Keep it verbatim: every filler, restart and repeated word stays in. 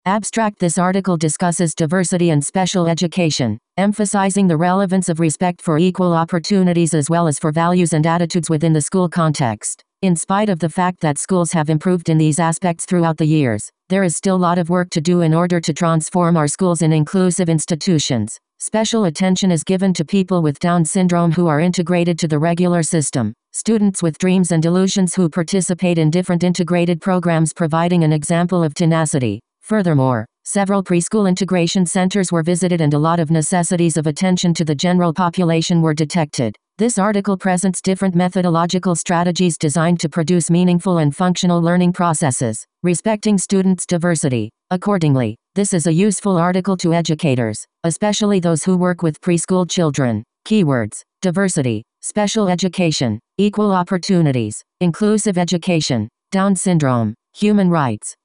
Abstract. This article discusses diversity and special education, emphasizing the relevance of respect for equal opportunities as well as for values and attitudes within the school context. In spite of the fact that schools have improved in these aspects throughout the years, there is still a lot of work to do in order to transform our schools in inclusive institutions. Special attention is given to people with Down syndrome who are integrated to the regular system, students with dreams and delusions who participate in different integrated programs, providing an example of tenacity. Furthermore, several preschool integration centers were visited and a lot of necessities of attention to the general population were detected. This article presents different methodological strategies designed to produce meaningful and functional learning processes, respecting students' diversity. Accordingly, this is a useful article to educators, especially those who work with preschool children. Keywords: diversity, special education, equal opportunities, inclusive education, Down syndrome, human rights.